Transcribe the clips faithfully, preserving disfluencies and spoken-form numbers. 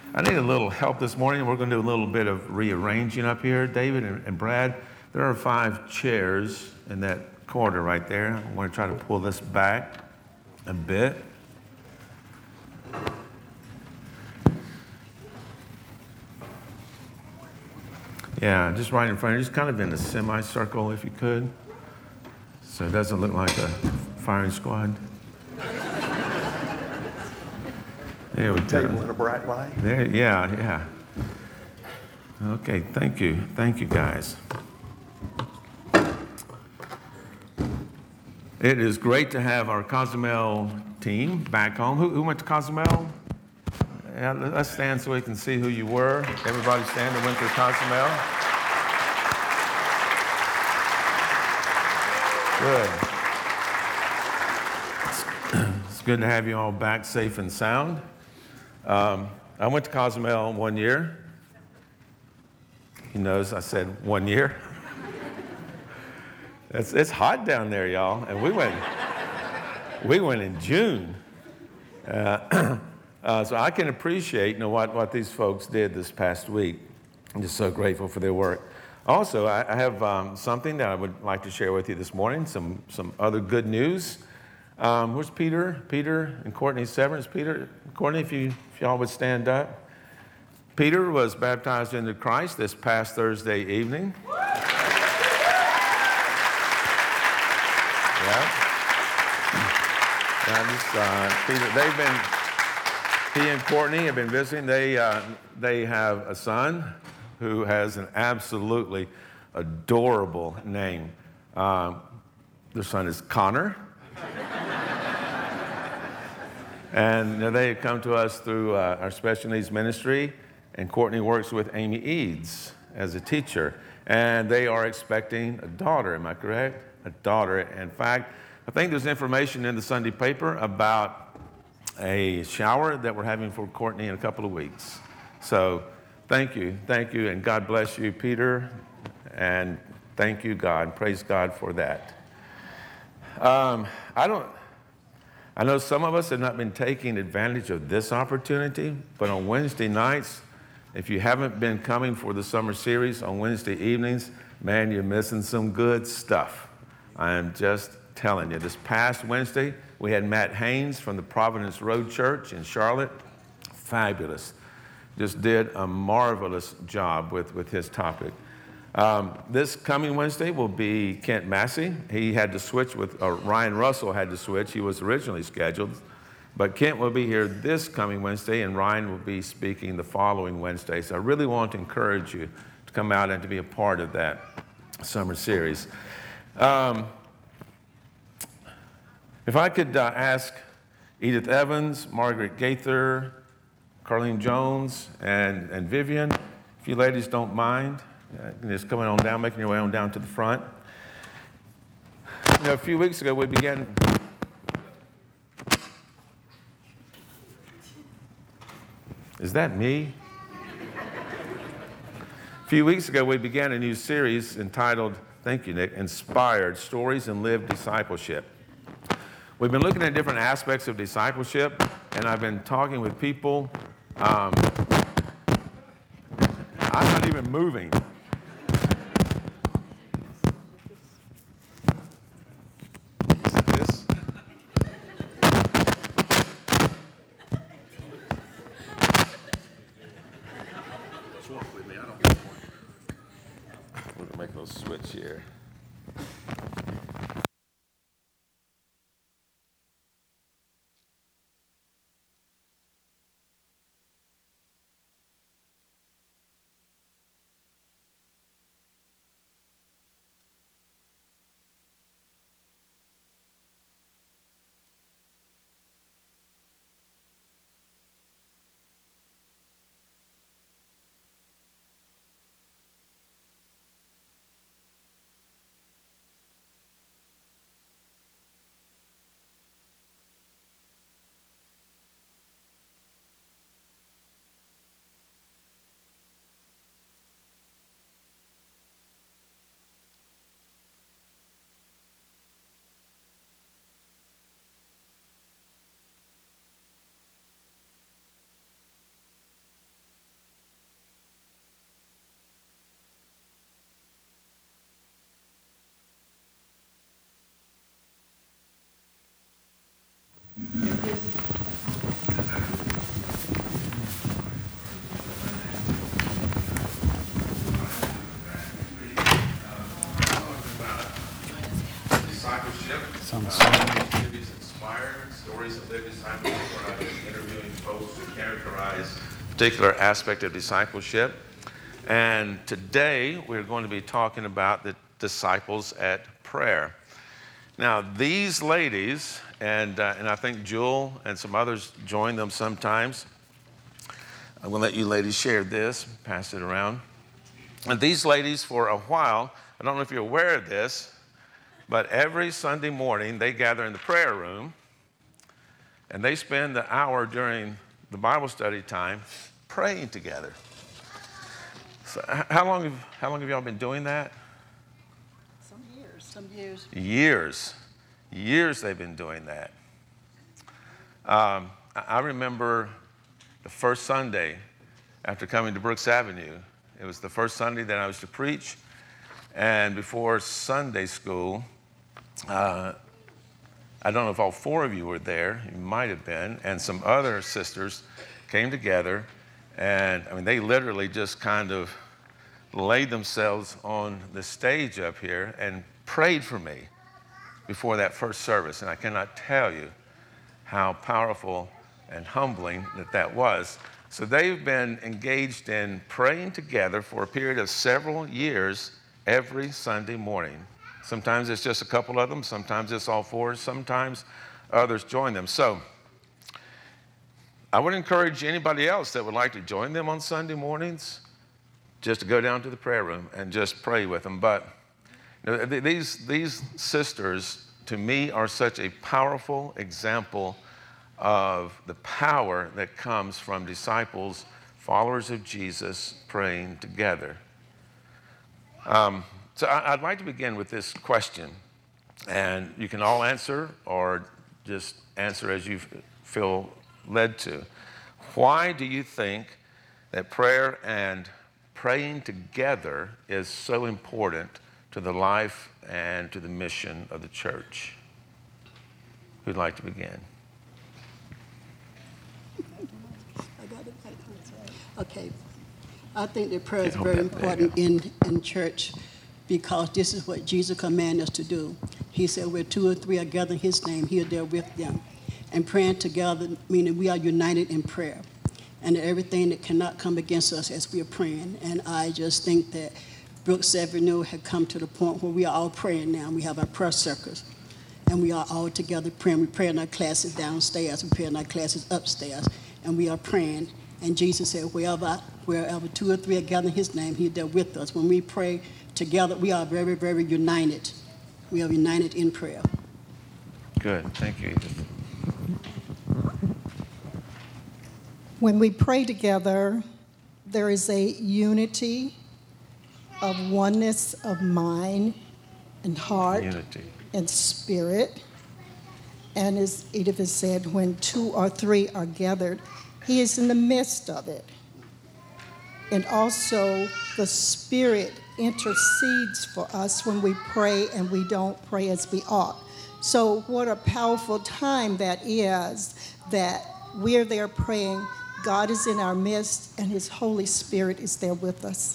I need a little help this morning. We're going to do a little bit of rearranging up here. David and, and Brad, there are five chairs in that corner right there. I want to try to pull this back a bit. Yeah, just right in front of you, just kind of in a semicircle if you could. So it doesn't look like a firing squad. There we go. Table in a bright light. There, yeah, yeah. Okay, thank you. Thank you, guys. It is great to have our Cozumel team back home. Who, who went to Cozumel? Yeah, let's stand so we can see who you were. Everybody stand and went to Cozumel. Good. It's, it's good to have you all back safe and sound. Um, I went to Cozumel one year. He knows I said one year. It's, it's hot down there, y'all, and we went. We went in June, uh, uh, so I can appreciate, you know, what what these folks did this past week. I'm just so grateful for their work. Also, I, I have um, something that I would like to share with you this morning. Some some other good news. Um, where's Peter? Peter and Courtney Severance. Peter, Courtney, if you if y'all would stand up. Peter was baptized into Christ this past Thursday evening. Yeah. Yeah, just, uh, Peter, they've been. He and Courtney have been visiting. They uh, they have a son who has an absolutely adorable name. Um, their son is Connor. And you know, they have come to us through uh, our special needs ministry, and Courtney works with Amy Eads as a teacher. And they are expecting a daughter, am I correct? A daughter. In fact, I think there's information in the Sunday paper about a shower that we're having for Courtney in a couple of weeks. So thank you, thank you, and God bless you, Peter, and thank you, God. Praise God for that. Um, I don't... I know some of us have not been taking advantage of this opportunity, but on Wednesday nights, if you haven't been coming for the summer series on Wednesday evenings, man, you're missing some good stuff. I am just telling you. This past Wednesday, we had Matt Haynes from the Providence Road Church in Charlotte. Fabulous. Just did a marvelous job with, with his topic. Um, this coming Wednesday will be Kent Massey. He had to switch with, or Ryan Russell had to switch. He was originally scheduled. But Kent will be here this coming Wednesday, and Ryan will be speaking the following Wednesday. So I really want to encourage you to come out and to be a part of that summer series. Um, if I could uh, ask Edith Evans, Margaret Gaither, Carlene Jones, and, and Vivian, if you ladies don't mind, Uh, just coming on down, making your way on down to the front. You know, a few weeks ago, we began. Is that me? A few weeks ago, we began a new series entitled, thank you, Nick, Inspired Stories and Lived Discipleship. We've been looking at different aspects of discipleship, and I've been talking with people. Um, I'm not even moving. Make a little switch here. recently at Discipleship, where I've been interviewing folks to characterize a particular aspect of discipleship. And today we're going to be talking about the disciples at prayer. Now, these ladies, and, uh, and I think Jewel and some others join them sometimes. I'm going to let you ladies share this, pass it around. And these ladies, for a while, I don't know if you're aware of this, but every Sunday morning they gather in the prayer room and they spend the hour during the Bible study time praying together. So how long have, how long have y'all been doing that? Some years, some years. Years. Years they've been doing that. Um, I remember the first Sunday after coming to Brooks Avenue. It was the first Sunday that I was to preach. And before Sunday school, uh, I don't know if all four of you were there. You might have been. And some other sisters came together. And, I mean, they literally just kind of laid themselves on the stage up here and prayed for me before that first service. And I cannot tell you how powerful and humbling that that was. So they've been engaged in praying together for a period of several years every Sunday morning. Sometimes it's just a couple of them, sometimes it's all four, sometimes others join them. So I would encourage anybody else that would like to join them on Sunday mornings just to go down to the prayer room and just pray with them. But you know, these, these sisters, to me, are such a powerful example of the power that comes from disciples, followers of Jesus, praying together. Um, so I, I'd like to begin with this question, and you can all answer or just answer as you feel led to. Why do you think that prayer and praying together is so important to the life and to the mission of the church? Who'd like to begin? Okay, I think that prayer is very important in, in church because this is what Jesus commanded us to do. He said, where two or three are gathered in his name, he is there with them. And praying together, meaning we are united in prayer. And everything that cannot come against us as we are praying. And I just think that Brooks Avenue had come to the point where we are all praying now. We have our prayer circles. And we are all together praying. We pray in our classes downstairs. We pray in our classes upstairs. And we are praying. And Jesus said, wherever, wherever two or three are gathered in his name, he's there with us. When we pray together, we are very, very united. We are united in prayer. Good. Thank you. When we pray together, there is a unity of oneness of mind and heart Unity. and spirit. And as Edith has said, when two or three are gathered, he is in the midst of it. And also, the Spirit intercedes for us when we pray and we don't pray as we ought. So what a powerful time that is, that we're there praying, God is in our midst, and his Holy Spirit is there with us.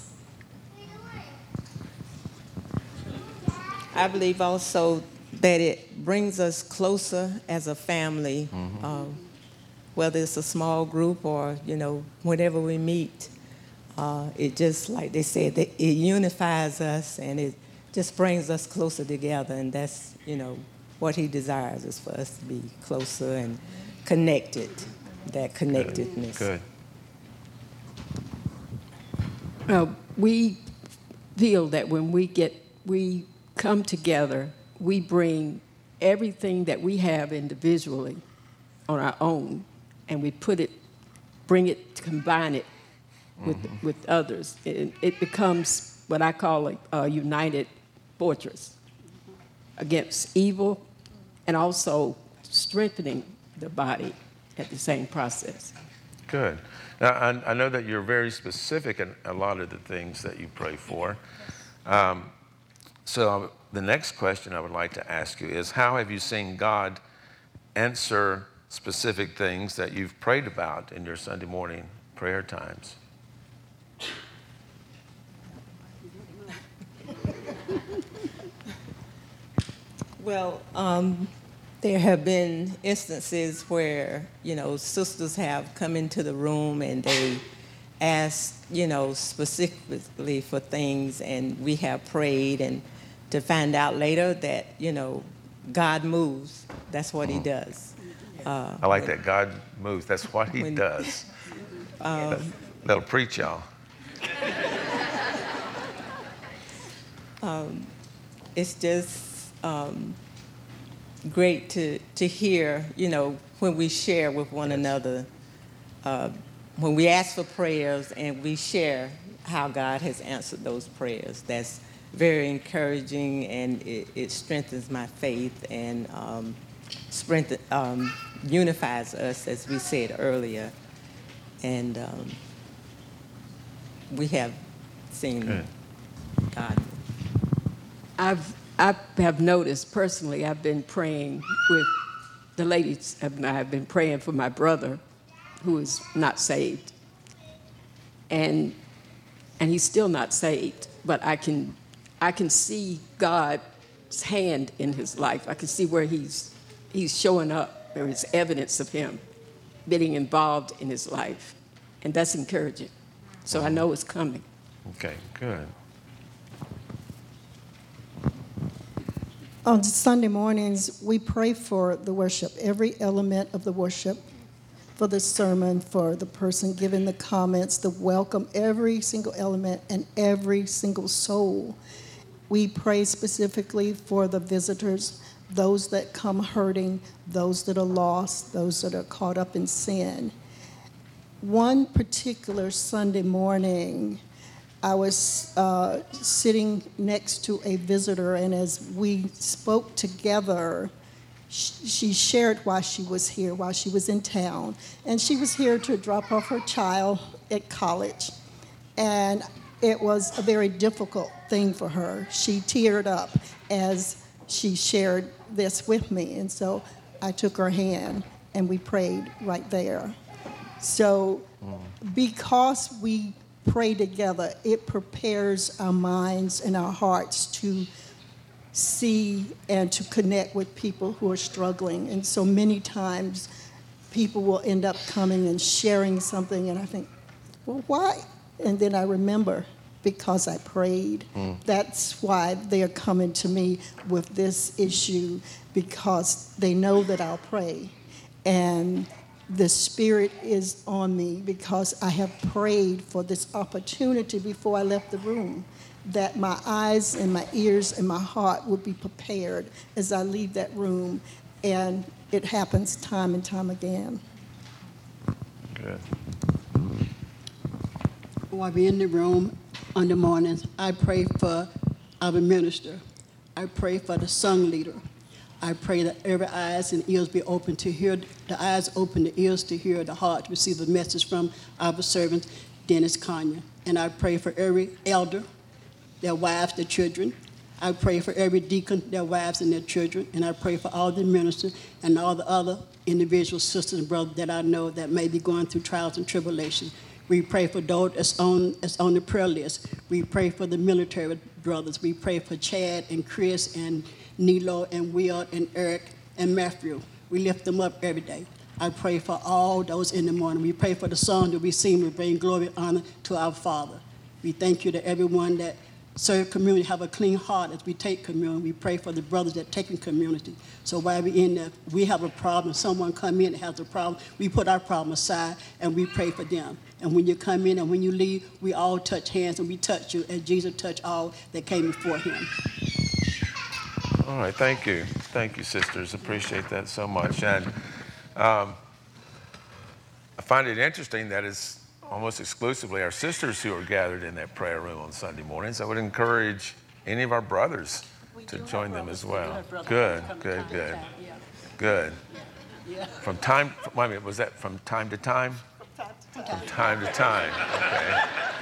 I believe also that it brings us closer as a family. Mm-hmm. um, whether it's a small group or, you know, whenever we meet. Uh, it just, like they said, it unifies us and it just brings us closer together. And that's, you know, what he desires is for us to be closer and connected, that connectedness. Good. Good. Uh, we feel that when we get, we come together, we bring everything that we have individually on our own, and we put it, bring it, combine it with mm-hmm. with others. It, it becomes what I call a, a united fortress against evil, and also strengthening the body at the same process. Good. Now, I, I know that you're very specific in a lot of the things that you pray for. Um, so the next question I would like to ask you is, how have you seen God answer specific things that you've prayed about in your Sunday morning prayer times? Well, um, There have been instances where, you know, sisters have come into the room and they ask, you know, specifically for things, and we have prayed, and to find out later that, you know, God moves. That's what he does. Uh, I like that. God moves. That's what he when, does. Um, That'll preach y'all. um, it's just um, great to, to hear, you know, when we share with one Yes. another, uh, when we ask for prayers and we share how God has answered those prayers. That's very encouraging, and it, it strengthens my faith and um, strengthen, um, unifies us, as we said earlier. And um, we have seen Good. God. I've, I have noticed personally, I've been praying with the ladies, and I have been praying for my brother who is not saved. And, and he's still not saved, but I can, I can see God's hand in his life. I can see where he's, he's showing up. There is evidence of him being involved in his life. And that's encouraging. So I know it's coming. Okay, good. On Sunday mornings, we pray for the worship, every element of the worship, for the sermon, for the person giving the comments, the welcome, every single element and every single soul. We pray specifically for the visitors, those that come hurting, those that are lost, those that are caught up in sin. One particular Sunday morning, I was uh, sitting next to a visitor, and as we spoke together, sh- she shared why she was here, while she was in town. And she was here to drop off her child at college. And it was a very difficult thing for her. She teared up as she shared this with me. And so I took her hand, and we prayed right there. So because we pray together, it prepares our minds and our hearts to see and to connect with people who are struggling. And so many times people will end up coming and sharing something, and I think, well, why? And then I remember, because I prayed. Mm. That's why they are coming to me with this issue, because they know that I'll pray. And the Spirit is on me because I have prayed for this opportunity before I left the room, that my eyes and my ears and my heart would be prepared as I leave that room. And it happens time and time again. Good. While we're in the room on the mornings, I pray for our minister. I pray for the song leader. I pray that every eyes and ears be open to hear, the eyes open, the ears to hear, the heart to receive the message from our servant, Dennis Kanye. And I pray for every elder, their wives, their children. I pray for every deacon, their wives and their children. And I pray for all the ministers and all the other individual sisters and brothers that I know that may be going through trials and tribulations. We pray for those that's on, that's on the prayer list. We pray for the military brothers. We pray for Chad and Chris and Nilo and Will and Eric and Matthew. We lift them up every day. I pray for all those in the morning. We pray for the song that we sing. We bring glory and honor to our Father. We thank you to everyone that serve community, have a clean heart as we take communion. We pray for the brothers that take in community. So while we're in there, we have a problem, someone come in and has a problem, we put our problem aside and we pray for them. And when you come in and when you leave, we all touch hands and we touch you as Jesus touched all that came before him. All right, thank you. Thank you, sisters. Appreciate that so much. And um, I find it interesting that it's almost exclusively our sisters who are gathered in that prayer room on Sunday mornings. I would encourage any of our brothers to join them as well. Good, good, good. Good. From time, wait a minute, was that from time to time? From time to time, okay.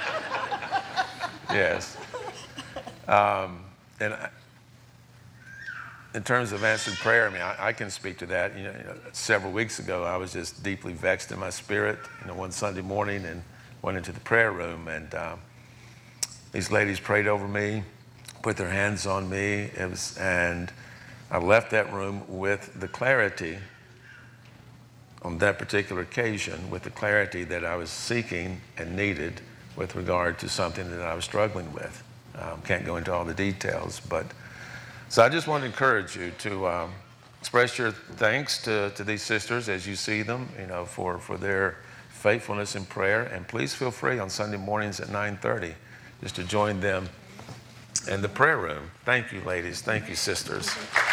Yes. Um, and I, in terms of answered prayer, I mean, I, I can speak to that. You know, you know, several weeks ago, I was just deeply vexed in my spirit, you know, one Sunday morning, and went into the prayer room, and um, these ladies prayed over me, put their hands on me, it was, and I left that room with the clarity on that particular occasion, with the clarity that I was seeking and needed with regard to something that I was struggling with. Um, can't go into all the details, but so I just want to encourage you to um, express your thanks to, to these sisters as you see them, you know, for, for their faithfulness in prayer. And please feel free on Sunday mornings at nine thirty just to join them in the prayer room. Thank you, ladies. Thank you, sisters.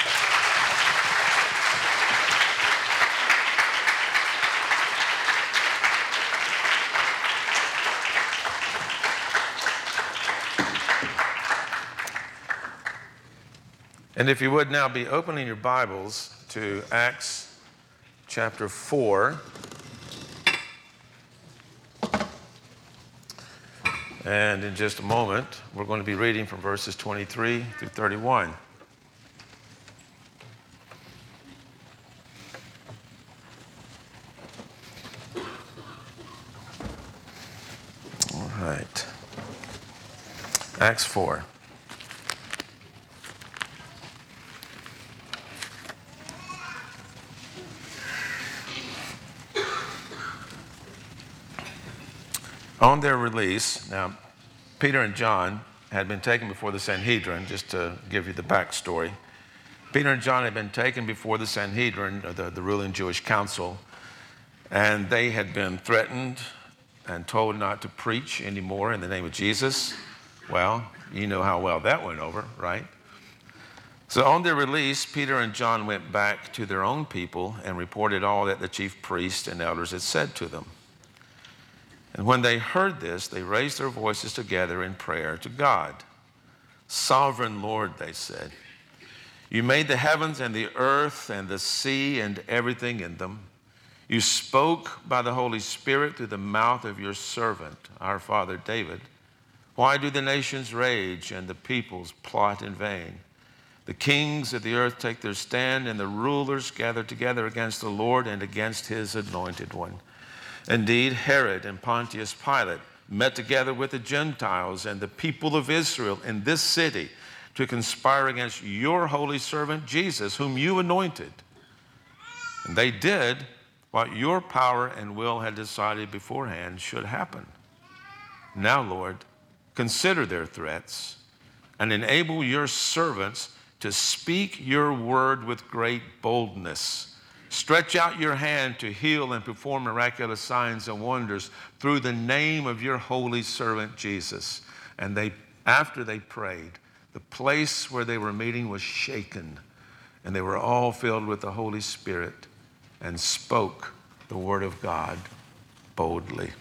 And if you would now be opening your Bibles to Acts chapter four. And in just a moment, we're going to be reading from verses twenty-three through thirty-one. All right. Acts four. On their release, now, Peter and John had been taken before the Sanhedrin, just to give you the backstory. Peter and John had been taken before the Sanhedrin, or the, the ruling Jewish council, and they had been threatened and told not to preach anymore in the name of Jesus. Well, you know how well that went over, right? So on their release, Peter and John went back to their own people and reported all that the chief priests and elders had said to them. And when they heard this, they raised their voices together in prayer to God. Sovereign Lord, they said, you made the heavens and the earth and the sea and everything in them. You spoke by the Holy Spirit through the mouth of your servant, our father David. Why do the nations rage and the peoples plot in vain? The kings of the earth take their stand, and the rulers gather together against the Lord and against his anointed one. Indeed, Herod and Pontius Pilate met together with the Gentiles and the people of Israel in this city to conspire against your holy servant Jesus, whom you anointed. And they did what your power and will had decided beforehand should happen. Now, Lord, consider their threats and enable your servants to speak your word with great boldness. Stretch out your hand to heal and perform miraculous signs and wonders through the name of your holy servant Jesus. And they, after they prayed, the place where they were meeting was shaken, and they were all filled with the Holy Spirit and spoke the word of God boldly.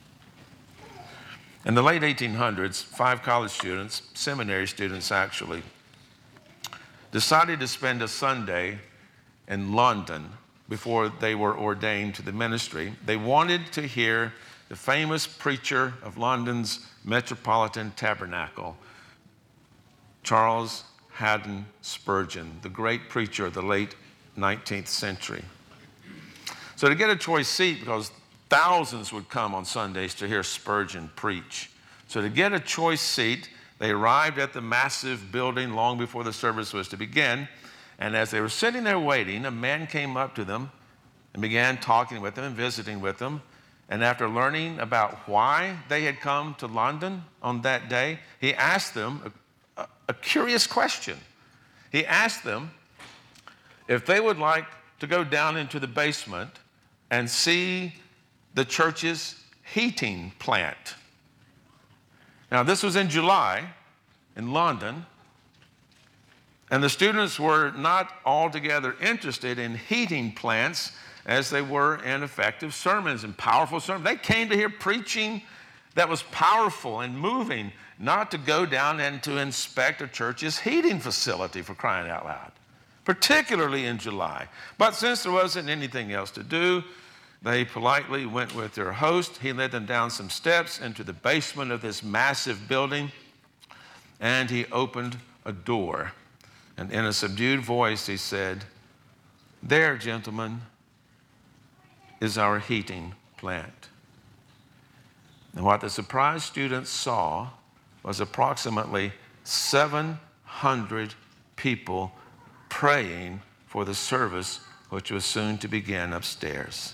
In the late eighteen hundreds, five college students, seminary students actually, decided to spend a Sunday in London before they were ordained to the ministry. They wanted to hear the famous preacher of London's Metropolitan Tabernacle, Charles Haddon Spurgeon, the great preacher of the late nineteenth century. So to get a choice seat, because thousands would come on Sundays to hear Spurgeon preach. So to get a choice seat, they arrived at the massive building long before the service was to begin. And as they were sitting there waiting, a man came up to them and began talking with them and visiting with them. And after learning about why they had come to London on that day, he asked them a, a, a curious question. He asked them if they would like to go down into the basement and see the church's heating plant. Now, this was in July in London. And the students were not altogether interested in heating plants as they were in effective sermons and powerful sermons. They came to hear preaching that was powerful and moving, not to go down and to inspect a church's heating facility, for crying out loud, particularly in July. But since there wasn't anything else to do, they politely went with their host. He led them down some steps into the basement of this massive building, and he opened a door. And in a subdued voice, he said, "There, gentlemen, is our heating plant." And what the surprised students saw was approximately seven hundred people praying for the service which was soon to begin upstairs.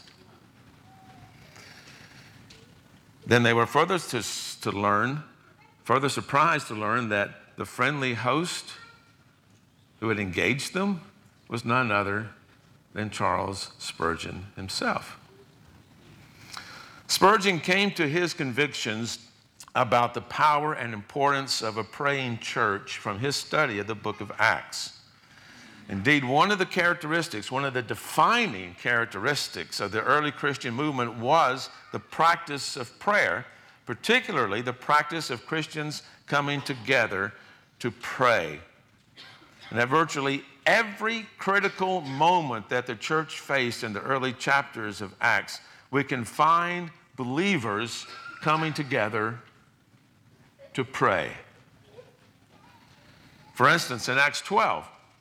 Then they were further to, to learn, further surprised to learn that the friendly host who had engaged them was none other than Charles Spurgeon himself. Spurgeon came to his convictions about the power and importance of a praying church from his study of the book of Acts. Indeed, one of the characteristics, one of the defining characteristics of the early Christian movement was the practice of prayer, particularly the practice of Christians coming together to pray. And at virtually every critical moment that the church faced in the early chapters of Acts, we can find believers coming together to pray. For instance, in Acts twelve,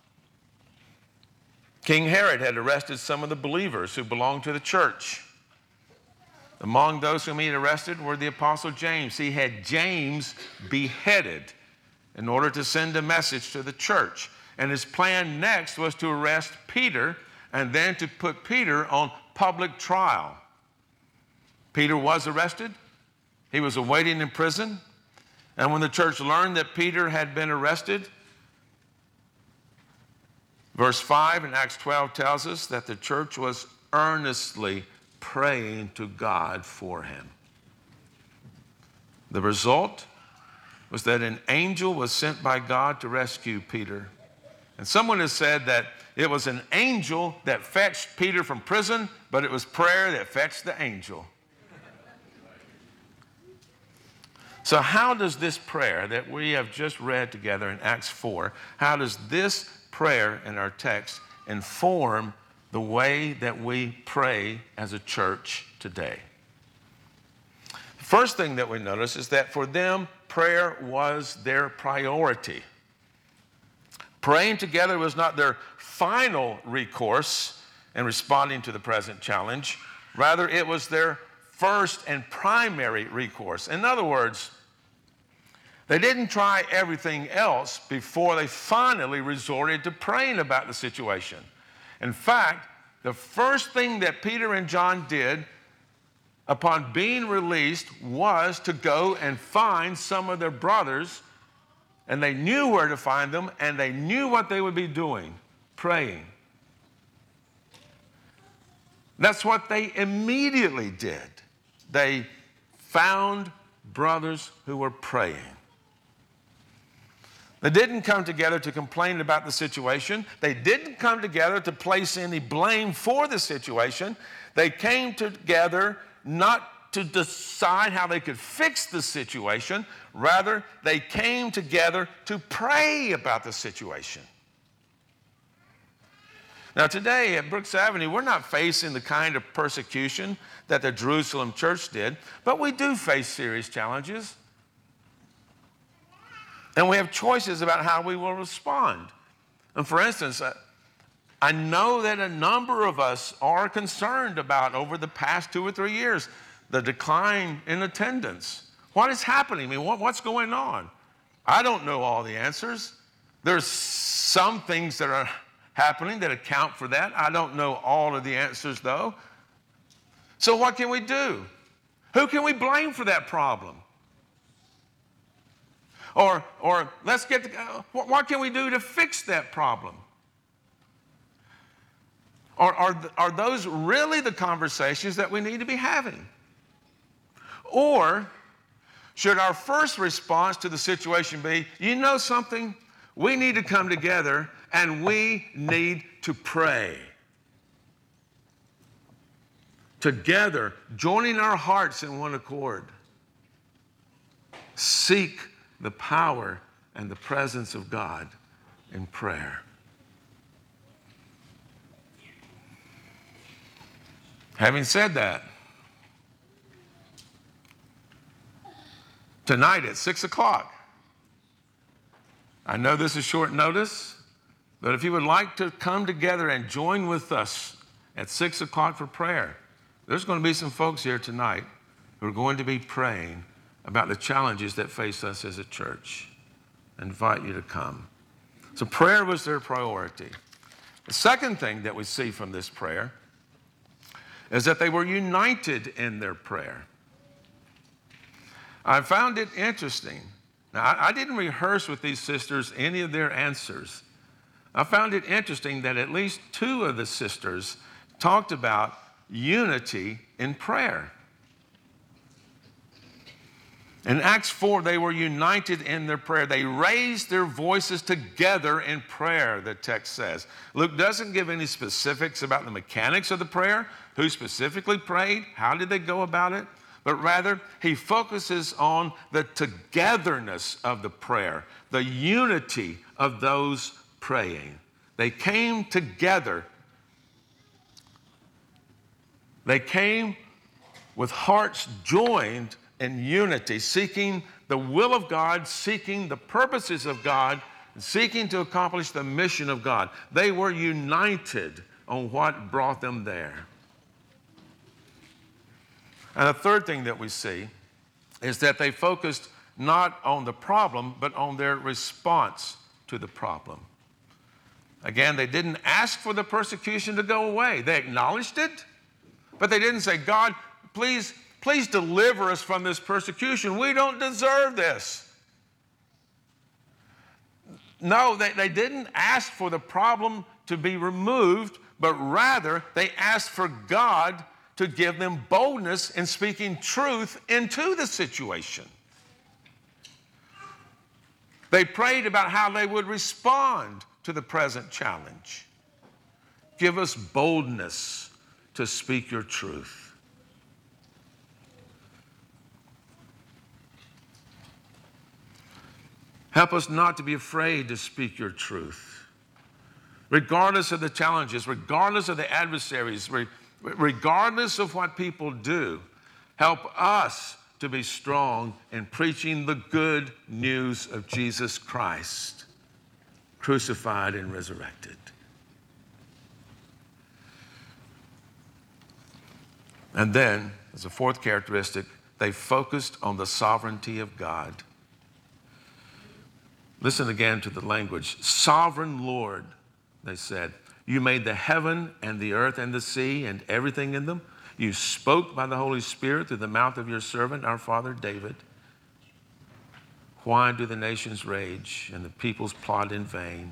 King Herod had arrested some of the believers who belonged to the church. Among those whom he had arrested were the Apostle James. He had James beheaded in order to send a message to the church. And his plan next was to arrest Peter and then to put Peter on public trial. Peter was arrested. He was awaiting in prison. And when the church learned that Peter had been arrested, verse five in Acts twelve tells us that the church was earnestly praying to God for him. The result was that an angel was sent by God to rescue Peter. And someone has said that it was an angel that fetched Peter from prison, but it was prayer that fetched the angel. So how does this prayer that we have just read together in Acts four, how does this prayer in our text inform the way that we pray as a church today? The first thing that we notice is that for them, prayer was their priority. Praying together was not their final recourse in responding to the present challenge. Rather, it was their first and primary recourse. In other words, they didn't try everything else before they finally resorted to praying about the situation. In fact, the first thing that Peter and John did upon being released was to go and find some of their brothers, and they knew where to find them, and they knew what they would be doing, praying. That's what they immediately did. They found brothers who were praying. They didn't come together to complain about the situation. They didn't come together to place any blame for the situation. They came together not to decide how they could fix the situation. Rather, they came together to pray about the situation. Now, today at Brooks Avenue, we're not facing the kind of persecution that the Jerusalem church did, but we do face serious challenges. And we have choices about how we will respond. And for instance, I know that a number of us are concerned about, over the past two or three years, the decline in attendance. What is happening? I mean, what, what's going on? I don't know all the answers. There's some things that are happening that account for that. I don't know all of the answers, though. So what can we do? Who can we blame for that problem? Or, or let's get, to, uh, what, what can we do to fix that problem? Or are, are those really the conversations that we need to be having? Or should our first response to the situation be, you know something? We need to come together and we need to pray. Together, joining our hearts in one accord. Seek the power and the presence of God in prayer. Having said that, tonight at six o'clock, I know this is short notice, but if you would like to come together and join with us at six o'clock for prayer, there's going to be some folks here tonight who are going to be praying about the challenges that face us as a church. I invite you to come. So prayer was their priority. The second thing that we see from this prayer is that they were united in their prayer. I found it interesting. Now, I, I didn't rehearse with these sisters any of their answers. I found it interesting that at least two of the sisters talked about unity in prayer. In Acts four, they were united in their prayer. They raised their voices together in prayer, the text says. Luke doesn't give any specifics about the mechanics of the prayer, who specifically prayed, how did they go about it, but rather he focuses on the togetherness of the prayer, the unity of those praying. They came together. They came with hearts joined in unity, seeking the will of God, seeking the purposes of God, and seeking to accomplish the mission of God. They were united on what brought them there. And the third thing that we see is that they focused not on the problem, but on their response to the problem. Again, they didn't ask for the persecution to go away. They acknowledged it, but they didn't say, God, please Please deliver us from this persecution. We don't deserve this. No, they, they didn't ask for the problem to be removed, but rather they asked for God to give them boldness in speaking truth into the situation. They prayed about how they would respond to the present challenge. Give us boldness to speak your truth. Help us not to be afraid to speak your truth. Regardless of the challenges, regardless of the adversaries, regardless of what people do, help us to be strong in preaching the good news of Jesus Christ, crucified and resurrected. And then, as a fourth characteristic, they focused on the sovereignty of God. Listen again to the language. Sovereign Lord, they said, you made the heaven and the earth and the sea and everything in them. You spoke by the Holy Spirit through the mouth of your servant, our father David. Why do the nations rage and the peoples plot in vain?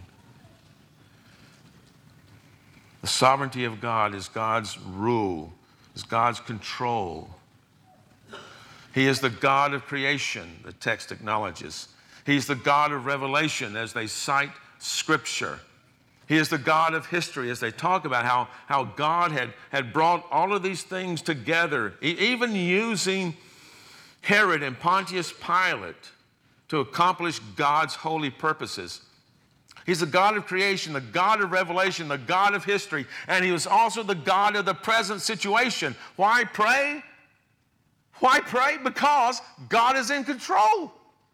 The sovereignty of God is God's rule, is God's control. He is the God of creation, the text acknowledges. He's the God of revelation as they cite Scripture. He is the God of history as they talk about how, how God had, had brought all of these things together, even using Herod and Pontius Pilate to accomplish God's holy purposes. He's the God of creation, the God of revelation, the God of history, and he was also the God of the present situation. Why pray? Why pray? Because God is in control.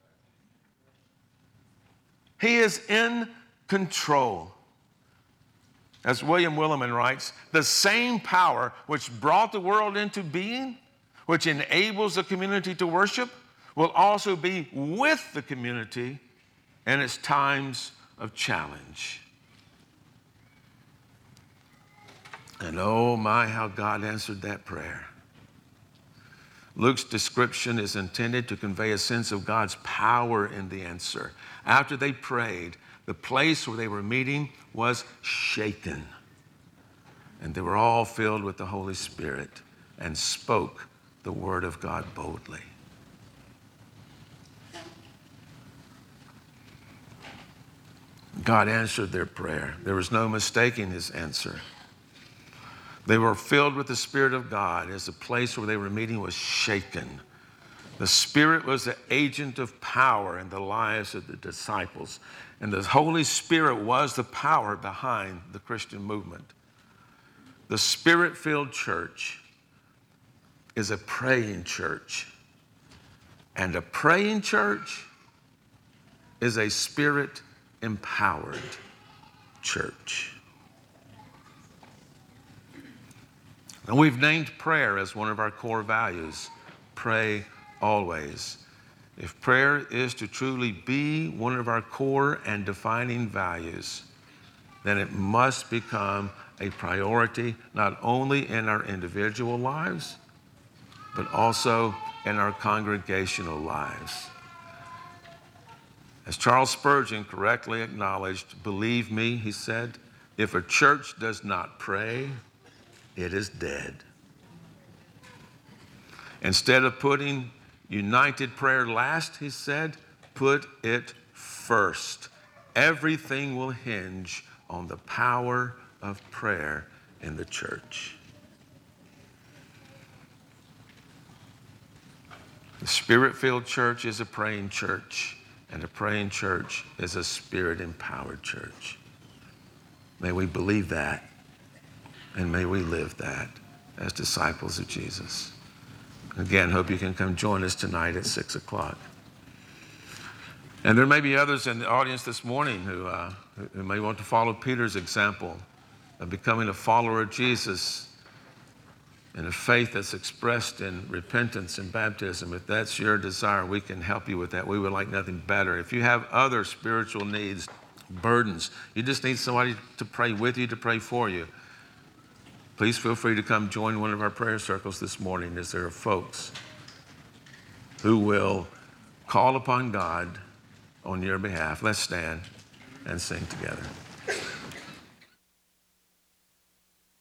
He is in control. As William Willimon writes, the same power which brought the world into being, which enables the community to worship, will also be with the community in its times of challenge. And oh my, how God answered that prayer. Luke's description is intended to convey a sense of God's power in the answer. After they prayed, the place where they were meeting was shaken. And they were all filled with the Holy Spirit and spoke the word of God boldly. God answered their prayer. There was no mistaking his answer. They were filled with the Spirit of God as the place where they were meeting was shaken. The Spirit was the agent of power in the lives of the disciples. And the Holy Spirit was the power behind the Christian movement. The Spirit-filled church is a praying church. And a praying church is a Spirit-empowered church. And we've named prayer as one of our core values. Pray always. If prayer is to truly be one of our core and defining values, then it must become a priority not only in our individual lives, but also in our congregational lives. As Charles Spurgeon correctly acknowledged, believe me, he said, if a church does not pray, it is dead. Instead of putting united prayer last, he said, put it first. Everything will hinge on the power of prayer in the church. The Spirit-filled church is a praying church, and a praying church is a Spirit-empowered church. May we believe that, and may we live that as disciples of Jesus. Again, hope you can come join us tonight at six o'clock. And there may be others in the audience this morning who, uh, who may want to follow Peter's example of becoming a follower of Jesus in a faith that's expressed in repentance and baptism. If that's your desire, we can help you with that. We would like nothing better. If you have other spiritual needs, burdens, you just need somebody to pray with you, to pray for you, please feel free to come join one of our prayer circles this morning, as there are folks who will call upon God on your behalf. Let's stand and sing together.